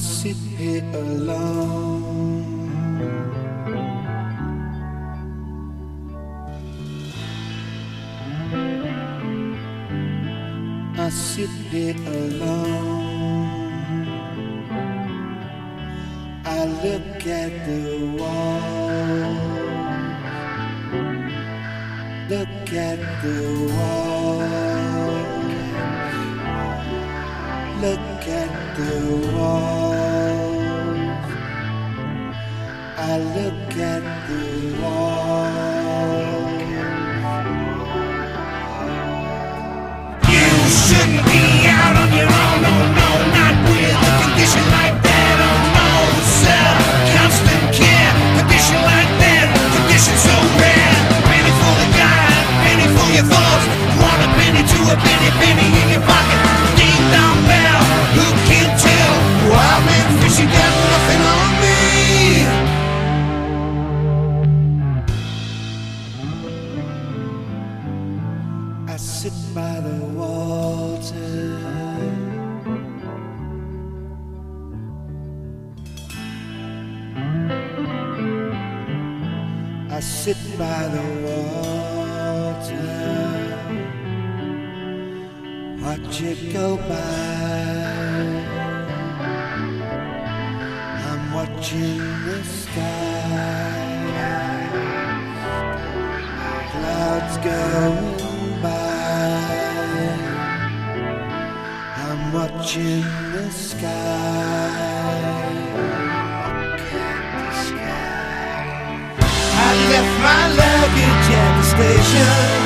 sit here alone. I sit here alone. I look at the wall. Look at the wall. Look at the wall. I look at the wall. You shouldn't be out on your own, oh no, not with a condition like that, oh no, sir. Constant care, condition like that, condition so rare. Penny for the guy, penny for your thoughts. Want a penny to a penny, penny in your pocket. Ding dong bell, who can tell? Wild man fishing got nothing on me. I sit by the water. I sit by the water. Watch it go by. I'm watching the sky. Clouds going by. I'm watching the sky. Look at the sky. I left my luggage at the station.